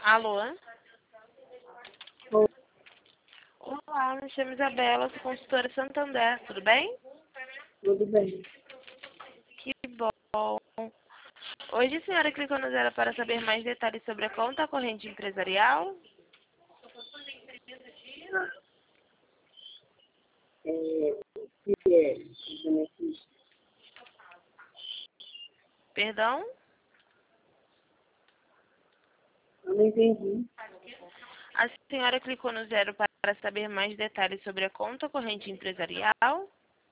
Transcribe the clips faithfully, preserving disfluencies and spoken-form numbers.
Alô? Oi, Olá, me chamo Isabela, sou consultora Santander, tudo bem? tudo bem. Que bom. Hoje a senhora clicou no zero para saber mais detalhes sobre a conta corrente empresarial? É, o que é o benefício? Perdão? Eu não entendi. A senhora clicou no zero para saber mais detalhes sobre a conta corrente empresarial?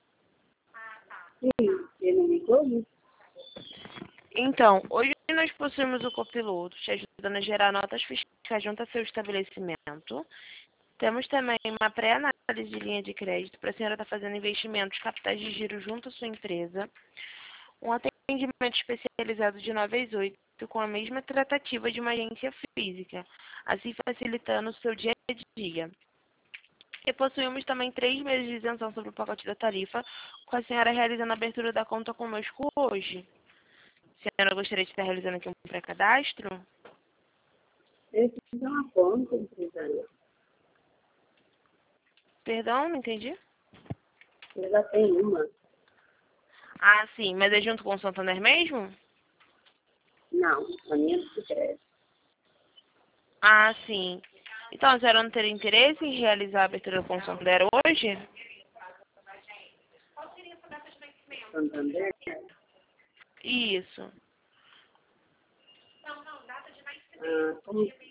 Sim, ele ligou isso? Então, hoje nós possuímos o copiloto, te ajudando a gerar notas fiscais junto ao seu estabelecimento. Temos também uma pré-análise de linha de crédito para a senhora estar fazendo investimentos, capitais de giro junto à sua empresa. Um atendimento especializado de nove às oito, com a mesma tratativa de uma agência física, assim facilitando o seu dia a dia. E possuímos também três meses de isenção sobre o pacote da tarifa, com a senhora realizando a abertura da conta conosco hoje. A senhora gostaria de estar realizando aqui um pré-cadastro? Esse é uma conta empresarial. Perdão, não entendi. Eu já tenho uma. Ah, sim, mas é junto com o Santander mesmo? Não, a minha não se cresce. Ah, sim. Então, a senhora não teria interesse em realizar a abertura com o Santander hoje? Santander? Isso. Ah, como